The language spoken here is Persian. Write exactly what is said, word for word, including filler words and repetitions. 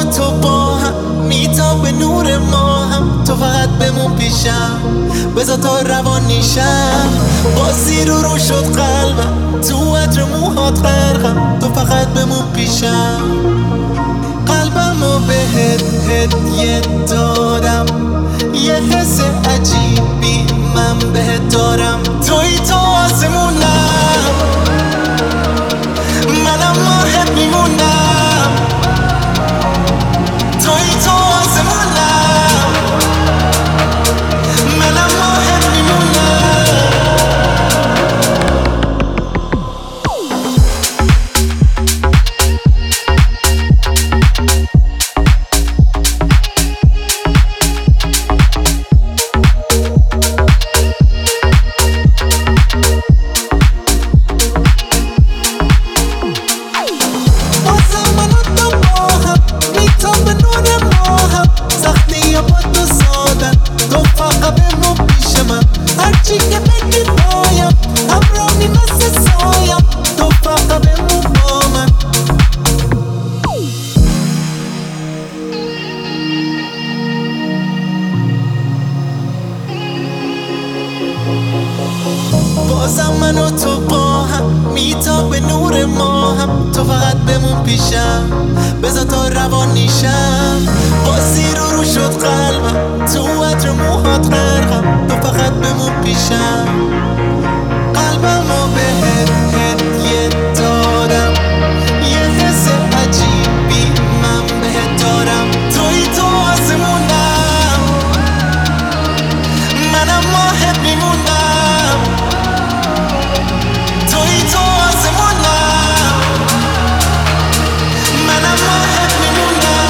تو با هم میتاب به نور ما هم. تو فقط بمون پیشم بذار تا روان نیشم. بازی رو رو شد قلبم تو عطر موهات غرقم. تو فقط بمون پیشم. قلبمو بهت هدیه دادم یه حس عجیبی من بهت دارم. توی تو آسمونم منم ماهت میمونم. توی تو آسمونم منم ماهت میمونم. بازم من و تو با هم میتاب به نور ما هم. تو فقط بمون پیشم بذار تا روان نیشم. بازی رو رو شد قلبم تو عطر موهات غرقم. تو فقط بمون پیشم. قلبمو بهت هدیه دادم یه حس عجیبی من بهت دارم. توی تو آسمونم منم ماهت میمونم. توی تو آسمونم منم ماهت میمونم.